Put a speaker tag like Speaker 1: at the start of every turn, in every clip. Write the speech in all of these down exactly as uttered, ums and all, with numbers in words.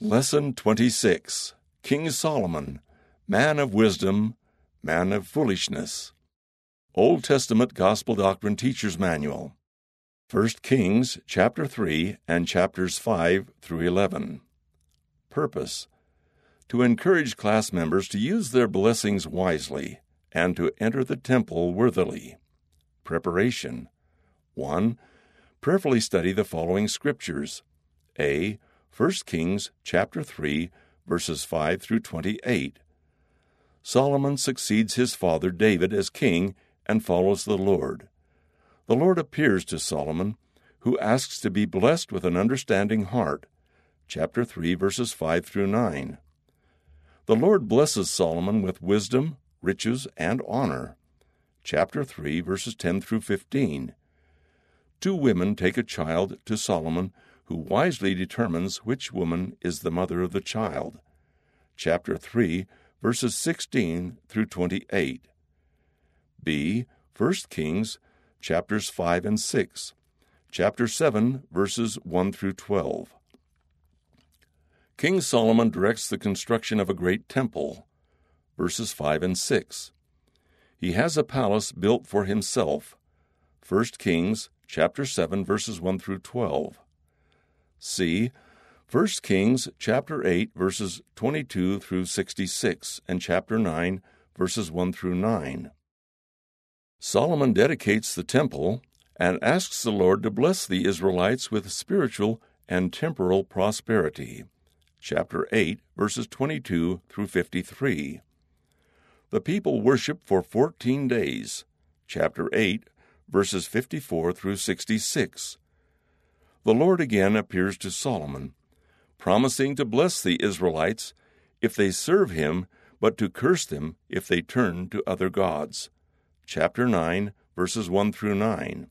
Speaker 1: Lesson twenty-six. King Solomon, Man of Wisdom, Man of Foolishness. Old Testament Gospel Doctrine Teacher's Manual. First Kings, chapter three, and chapters five through eleven. Purpose: to encourage class members to use their blessings wisely and to enter the temple worthily. Preparation: one. Prayerfully study the following scriptures. A. First Kings, chapter three, verses five through twenty-eight. Solomon succeeds his father David as king and follows the Lord. The Lord appears to Solomon, who asks to be blessed with an understanding heart. Chapter three, verses five through nine. The Lord blesses Solomon with wisdom, riches, and honor. Chapter three, verses ten through fifteen. Two women take a child to Solomon, who wisely determines which woman is the mother of the child. Chapter three, verses sixteen through twenty-eight. B. First Kings, chapters five and six. Chapter seven, verses one through twelve. King Solomon directs the construction of a great temple. Verses five and six. He has a palace built for himself. First Kings, chapter seven, verses one through twelve. C. First Kings, chapter eight, verses twenty-two through sixty-six, and chapter nine, verses one through nine. Solomon dedicates the temple and asks the Lord to bless the Israelites with spiritual and temporal prosperity. Chapter eight, verses twenty-two through fifty-three. The people worship for fourteen days. Chapter eight, verses fifty-four through sixty-six. The Lord again appears to Solomon, promising to bless the Israelites if they serve him, but to curse them if they turn to other gods. Chapter nine, verses one through nine.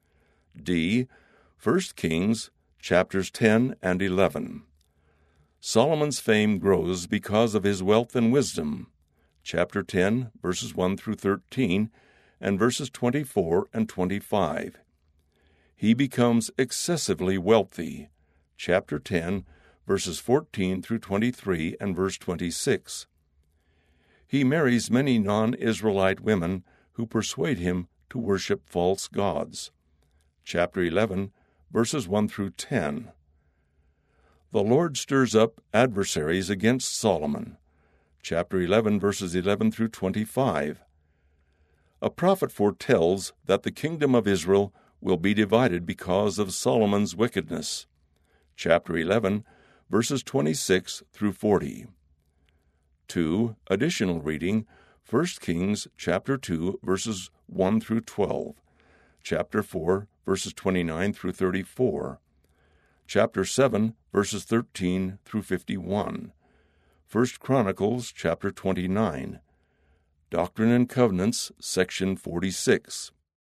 Speaker 1: D. First Kings, chapters ten and eleven. Solomon's fame grows because of his wealth and wisdom. Chapter ten, verses one through thirteen, and verses twenty-four and twenty-five. He becomes excessively wealthy. Chapter ten, verses fourteen through twenty-three, and verse twenty-six. He marries many non-Israelite women who persuade him to worship false gods. Chapter eleven, verses one through ten. The Lord stirs up adversaries against Solomon. Chapter eleven, verses eleven through twenty-five. A prophet foretells that the kingdom of Israel will be divided because of Solomon's wickedness. Chapter eleven, verses twenty-six through forty. two. Additional reading, First Kings, chapter two, verses one through twelve. Chapter four, verses twenty-nine through thirty-four. Chapter seven, verses thirteen through fifty-one. First Chronicles, chapter twenty-nine. Doctrine and Covenants, section forty-six.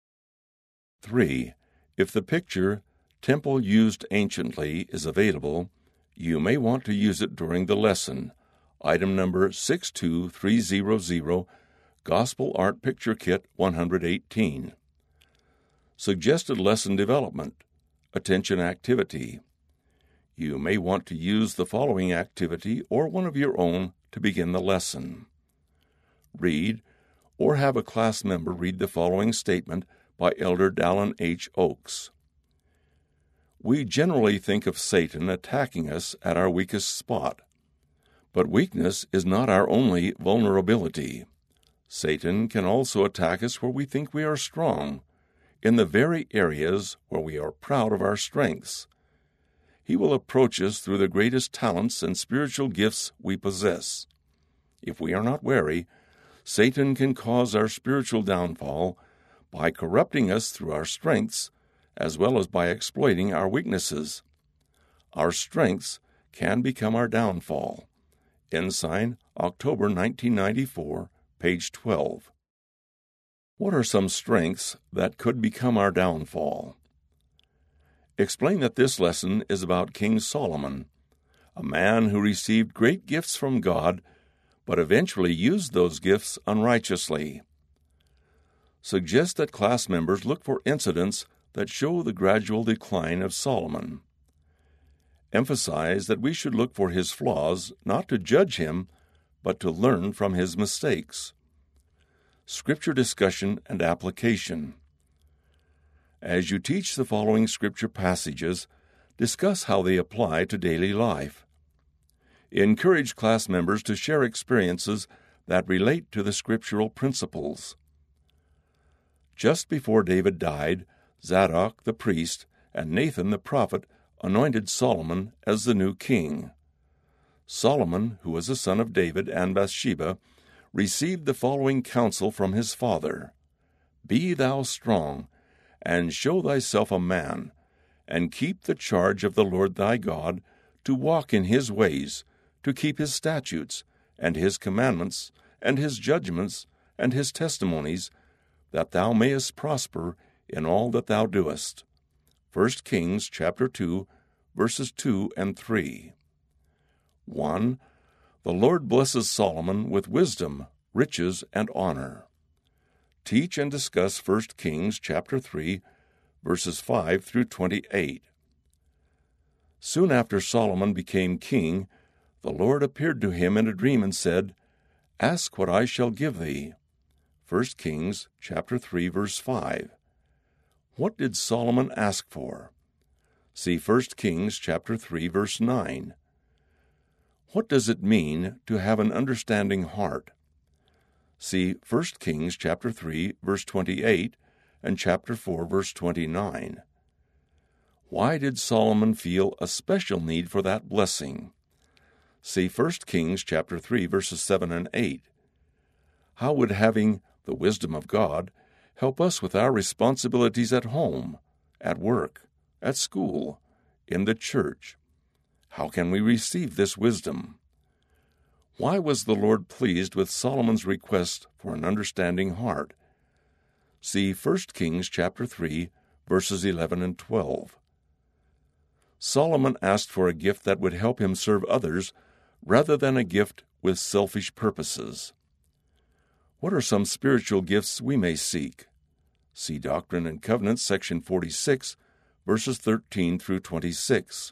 Speaker 1: three. If the picture, Temple Used Anciently, is available, you may want to use it during the lesson. Item number six two three zero zero, Gospel Art Picture Kit one hundred eighteen. Suggested lesson development. Attention activity. You may want to use the following activity or one of your own to begin the lesson. Read, or have a class member read the following statement by Elder Dallin H. Oaks. We generally think of Satan attacking us at our weakest spot. But weakness is not our only vulnerability. Satan can also attack us where we think we are strong, in the very areas where we are proud of our strengths. He will approach us through the greatest talents and spiritual gifts we possess. If we are not wary, Satan can cause our spiritual downfall by corrupting us through our strengths, as well as by exploiting our weaknesses. Our strengths can become our downfall. Ensign, October nineteen ninety-four, page twelve. What are some strengths that could become our downfall? Explain that this lesson is about King Solomon, a man who received great gifts from God, but eventually used those gifts unrighteously. Suggest that class members look for incidents that show the gradual decline of Solomon. emphasize that we should look for his flaws, not to judge him, but to learn from his mistakes. Scripture discussion and application. As you teach the following scripture passages, discuss how they apply to daily life. Encourage class members to share experiences that relate to the scriptural principles. Just before David died, Zadok the priest and Nathan the prophet anointed Solomon as the new king. Solomon, who was a son of David and Bathsheba, received the following counsel from his father: Be thou strong, and show thyself a man, and keep the charge of the Lord thy God, to walk in his ways, to keep his statutes, and his commandments, and his judgments, and his testimonies, that thou mayest prosper in all that thou doest. First Kings chapter two, verses two and three. one. The Lord blesses Solomon with wisdom, riches, and honor. Teach and discuss First Kings chapter three, verses five through twenty-eight. Soon after Solomon became king, the Lord appeared to him in a dream and said, Ask what I shall give thee. First Kings chapter three, verse five. What did Solomon ask for? See First Kings chapter three, verse nine. What does it mean to have an understanding heart? See First Kings chapter three, verse twenty-eight, and chapter four, verse twenty-nine. Why did Solomon feel a special need for that blessing? See First Kings chapter three, verses seven and eight. How would having the wisdom of God help us with our responsibilities at home, at work, at school, in the church? How can we receive this wisdom? Why was the Lord pleased with Solomon's request for an understanding heart? See First Kings chapter three, verses eleven and twelve. Solomon asked for a gift that would help him serve others rather than a gift with selfish purposes. What are some spiritual gifts we may seek? See Doctrine and Covenants, section forty-six, verses thirteen through twenty-six.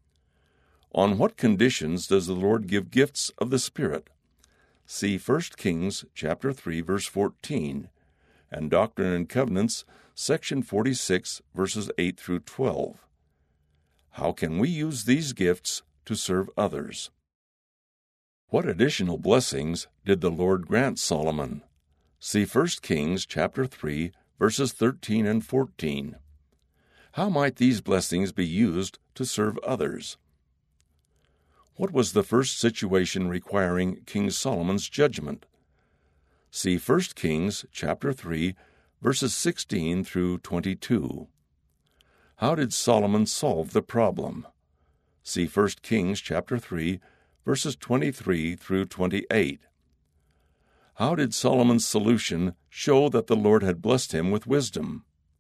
Speaker 1: On what conditions does the Lord give gifts of the Spirit? See First Kings chapter three, verse fourteen, and Doctrine and Covenants, section forty-six, verses eight through twelve. How can we use these gifts to serve others? What additional blessings did the Lord grant Solomon? See First Kings chapter three, verses thirteen and fourteen. How might these blessings be used to serve others? What was the first situation requiring King Solomon's judgment? See First Kings chapter three, verses sixteen through twenty-two. How did Solomon solve the problem? See First Kings chapter three, verses twenty-three through twenty-eight. How did Solomon's solution show that the Lord had blessed him with wisdom?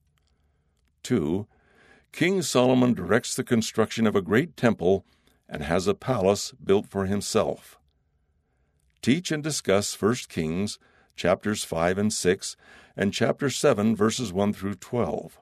Speaker 1: two. King Solomon directs the construction of a great temple and has a palace built for himself. Teach and discuss First Kings chapters five and six and chapter seven, verses one through twelve.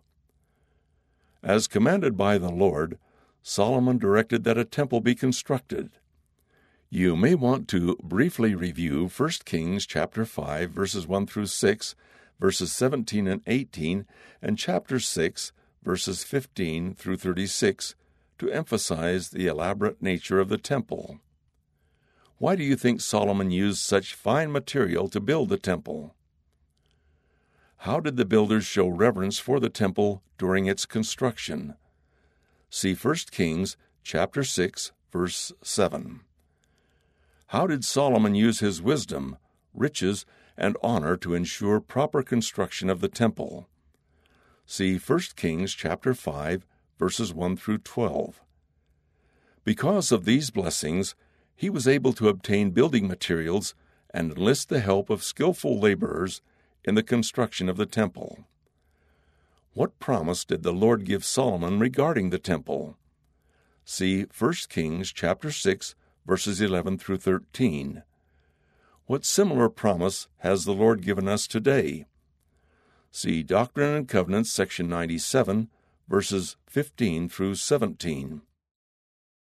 Speaker 1: As commanded by the Lord, Solomon directed that a temple be constructed. You may want to briefly review First Kings chapter five, verses one through six, verses seventeen and eighteen, and chapter six, verses fifteen through thirty-six, to emphasize the elaborate nature of the temple. Why do you think Solomon used such fine material to build the temple? How did the builders show reverence for the temple during its construction? See First Kings chapter six, verse seven. How did Solomon use his wisdom, riches, and honor to ensure proper construction of the temple? See First Kings chapter five, verses one through twelve. Because of these blessings, he was able to obtain building materials and enlist the help of skillful laborers in the construction of the temple. What promise did the Lord give Solomon regarding the temple? See First Kings chapter six, verses eleven through thirteen. What similar promise has the Lord given us today? See Doctrine and Covenants, section ninety-seven, verses fifteen through seventeen.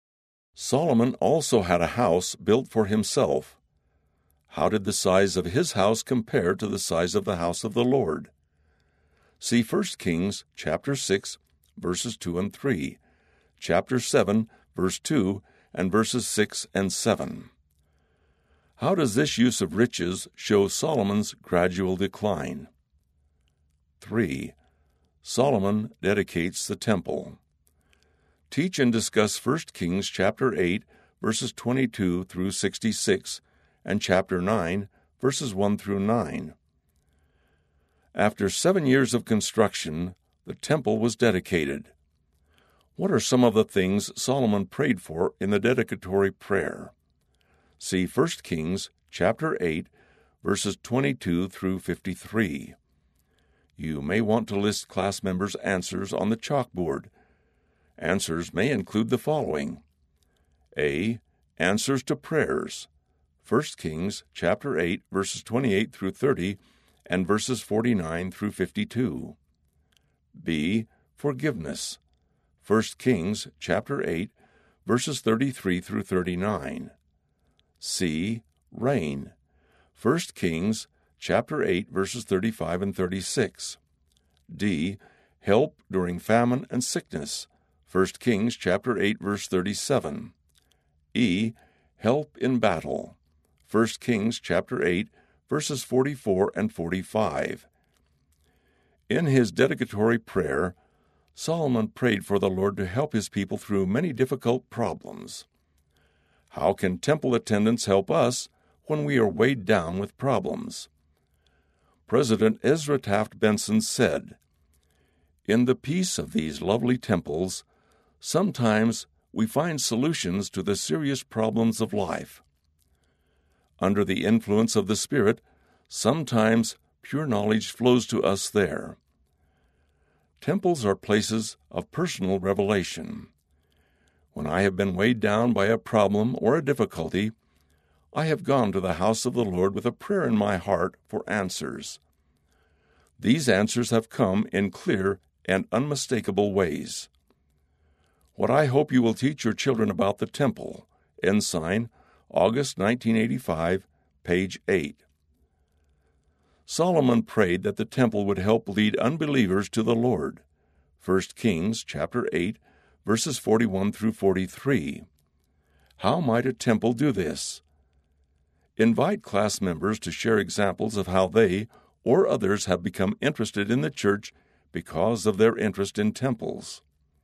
Speaker 1: Solomon also had a house built for himself. How did the size of his house compare to the size of the house of the Lord? See First Kings chapter six, verses two and three, chapter seven, verse two, and verses six and seven. How does this use of riches show Solomon's gradual decline? three. Solomon dedicates the temple. Teach and discuss First Kings chapter eight, verses twenty-two through sixty-six, and chapter nine, verses one through nine. After seven years of construction, the temple was dedicated. What are some of the things Solomon prayed for in the dedicatory prayer? See First Kings chapter eight, verses twenty-two through fifty-three. You may want to list class members' answers on the chalkboard. Answers may include the following. A. Answers to prayers. First Kings chapter eight, verses twenty-eight through thirty, and verses forty-nine through fifty-two. B. Forgiveness. First Kings chapter eight, verses thirty-three through thirty-nine. C. Rain. First Kings chapter eight, verses thirty-five and thirty-six. D. Help during famine and sickness. First Kings chapter eight, verse thirty-seven. E. Help in battle. First Kings chapter eight, verses forty-four and forty-five. In his dedicatory prayer, Solomon prayed for the Lord to help his people through many difficult problems. How can temple attendance help us when we are weighed down with problems? President Ezra Taft Benson said, "In the peace of these lovely temples, sometimes we find solutions to the serious problems of life. Under the influence of the Spirit, sometimes pure knowledge flows to us there. Temples are places of personal revelation. When I have been weighed down by a problem or a difficulty, I have gone to the house of the Lord with a prayer in my heart for answers. These answers have come in clear and unmistakable ways. What I hope you will teach your children about the temple. Ensign, August nineteen eighty-five, page eight. Solomon prayed that the temple would help lead unbelievers to the Lord. First Kings chapter eight, verses forty-one through forty-three. How might a temple do this? Invite class members to share examples of how they or others have become interested in the church because of their interest in temples.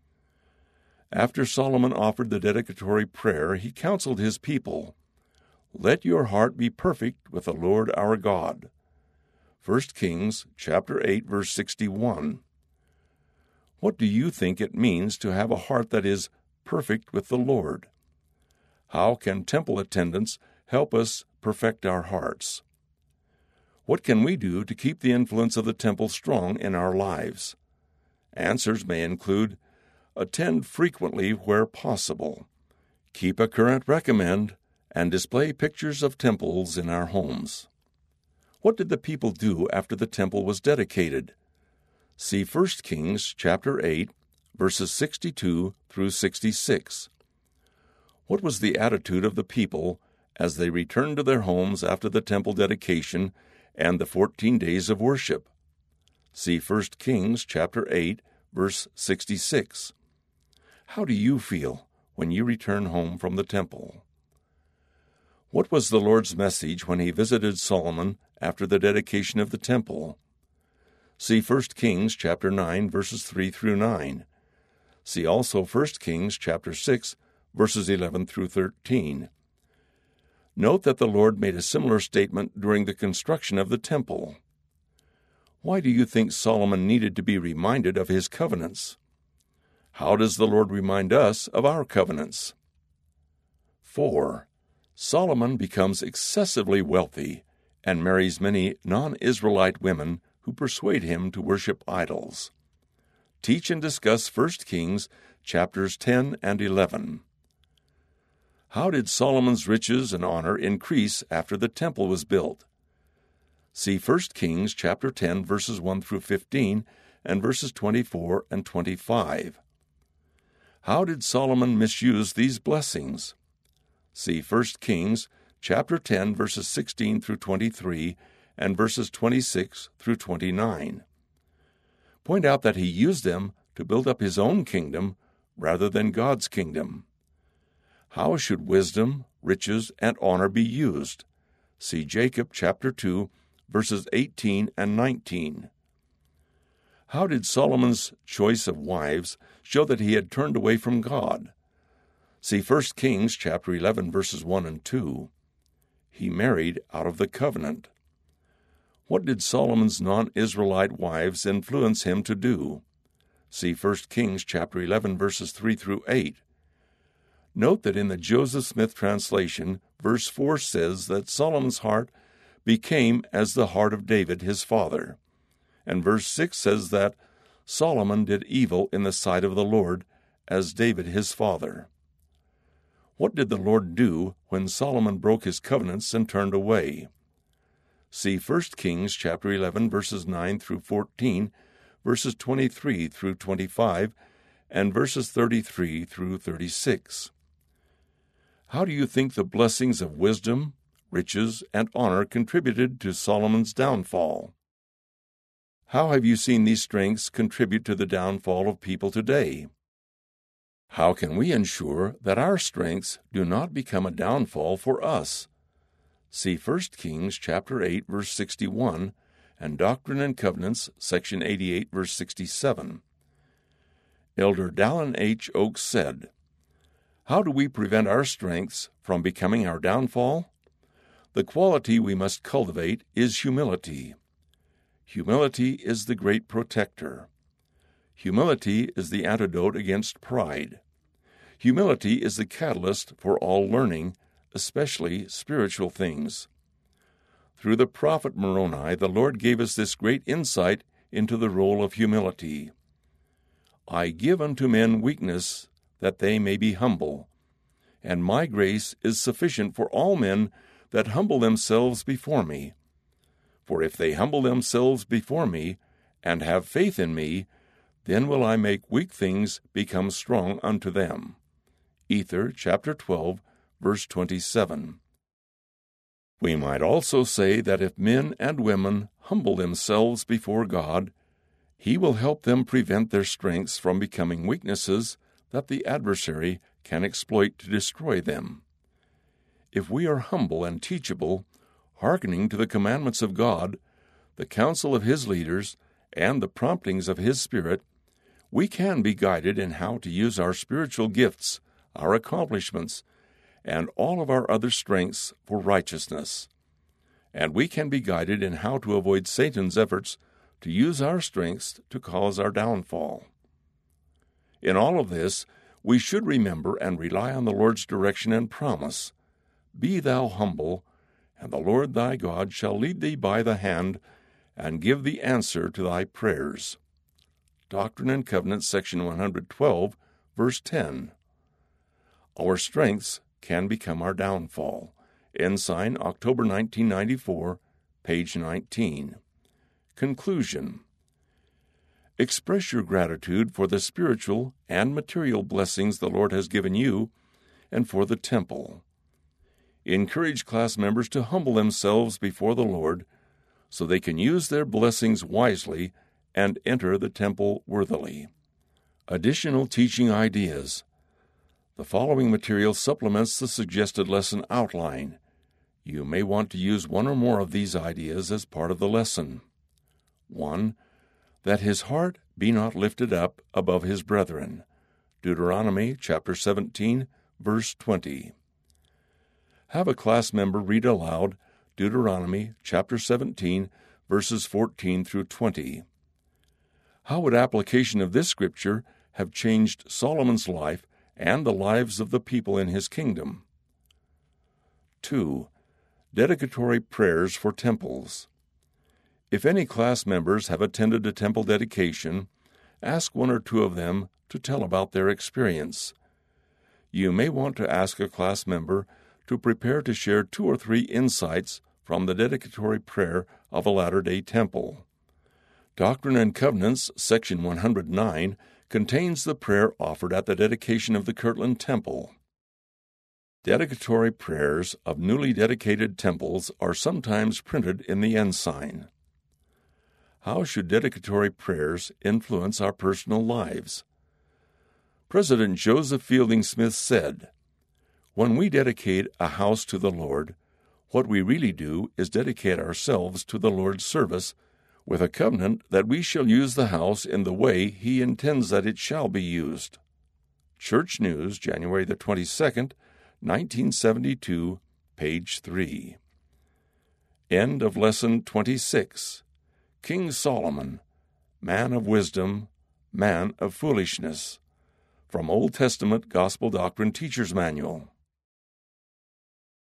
Speaker 1: After Solomon offered the dedicatory prayer, he counseled his people, "Let your heart be perfect with the Lord our God." First Kings chapter eight, verse sixty-one. What do you think it means to have a heart that is perfect with the Lord? How can temple attendance help us perfect our hearts? What can we do to keep the influence of the temple strong in our lives? Answers may include: attend frequently where possible, keep a current recommend, and display pictures of temples in our homes. What did the people do after the temple was dedicated? See First Kings chapter eight, verses sixty-two through sixty-six. What was the attitude of the people as they returned to their homes after the temple dedication and the fourteen days of worship? See First Kings chapter eight, verse sixty-six. How do you feel when you return home from the temple? What was the Lord's message when he visited Solomon after the dedication of the temple? See First Kings chapter nine, verses three through nine. See also First Kings chapter six, verses eleven through thirteen. Note that the Lord made a similar statement during the construction of the temple. Why do you think Solomon needed to be reminded of his covenants? How does the Lord remind us of our covenants? four. Solomon becomes excessively wealthy and marries many non-Israelite women who persuade him to worship idols. Teach and discuss First Kings chapters ten and eleven. How did Solomon's riches and honor increase after the temple was built? See First Kings chapter ten, verses one through fifteen, and verses twenty-four and twenty-five. How did Solomon misuse these blessings? See First Kings chapter ten, verses sixteen through twenty-three, and verses twenty-six through twenty-nine. Point out that he used them to build up his own kingdom rather than God's kingdom. How should wisdom, riches, and honor be used? See Jacob chapter two, verses eighteen and nineteen. How did Solomon's choice of wives show that he had turned away from God? See First Kings chapter eleven, verses one and two. He married out of the covenant. What did Solomon's non-Israelite wives influence him to do? See First Kings chapter eleven, verses three through eight. Note that in the Joseph Smith translation, verse four says that Solomon's heart became as the heart of David his father. And verse six says that Solomon did evil in the sight of the Lord, as David his father. What did the Lord do when Solomon broke his covenants and turned away? See First Kings chapter eleven, verses nine through fourteen, verses twenty-three through twenty-five, and verses thirty-three through thirty-six. How do you think the blessings of wisdom, riches, and honor contributed to Solomon's downfall? How have you seen these strengths contribute to the downfall of people today? How can we ensure that our strengths do not become a downfall for us? See First Kings chapter eight, verse sixty-one, and Doctrine and Covenants, section eighty-eight, verse sixty-seven. Elder Dallin H. Oaks said, "How do we prevent our strengths from becoming our downfall? The quality we must cultivate is humility. Humility is the great protector. Humility is the antidote against pride. Humility is the catalyst for all learning, especially spiritual things." Through the prophet Moroni, the Lord gave us this great insight into the role of humility. "I give unto men weakness, that they may be humble. And my grace is sufficient for all men that humble themselves before me. For if they humble themselves before me, and have faith in me, then will I make weak things become strong unto them." Ether chapter twelve, verse twenty-seven. We might also say that if men and women humble themselves before God, He will help them prevent their strengths from becoming weaknesses that the adversary can exploit to destroy them. If we are humble and teachable, hearkening to the commandments of God, the counsel of His leaders, and the promptings of His Spirit, we can be guided in how to use our spiritual gifts, our accomplishments, and all of our other strengths for righteousness. And we can be guided in how to avoid Satan's efforts to use our strengths to cause our downfall. In all of this, we should remember and rely on the Lord's direction and promise. "Be thou humble, and the Lord thy God shall lead thee by the hand, and give thee answer to thy prayers." Doctrine and Covenants, section one hundred twelve, verse ten. Our strengths can become our downfall. Ensign, October nineteen ninety-four, page nineteen. Conclusion. Express your gratitude for the spiritual and material blessings the Lord has given you and for the temple. Encourage class members to humble themselves before the Lord so they can use their blessings wisely and enter the temple worthily. Additional teaching ideas. The following material supplements the suggested lesson outline. You may want to use one or more of these ideas as part of the lesson. one. That his heart be not lifted up above his brethren. Deuteronomy chapter seventeen, verse twenty. Have a class member read aloud Deuteronomy chapter seventeen, verses fourteen through twenty. How would application of this scripture have changed Solomon's life and the lives of the people in his kingdom? two. Dedicatory prayers for temples. If any class members have attended a temple dedication, ask one or two of them to tell about their experience. You may want to ask a class member to prepare to share two or three insights from the dedicatory prayer of a Latter-day Temple. Doctrine and Covenants, section one hundred nine, contains the prayer offered at the dedication of the Kirtland Temple. Dedicatory prayers of newly dedicated temples are sometimes printed in the ensign. How should dedicatory prayers influence our personal lives? President Joseph Fielding Smith said, "When we dedicate a house to the Lord, what we really do is dedicate ourselves to the Lord's service with a covenant that we shall use the house in the way He intends that it shall be used." Church News, January the twenty-second, nineteen seventy-two, page three. End of Lesson twenty-six. King Solomon, Man of Wisdom, Man of Foolishness. From Old Testament Gospel Doctrine Teacher's Manual.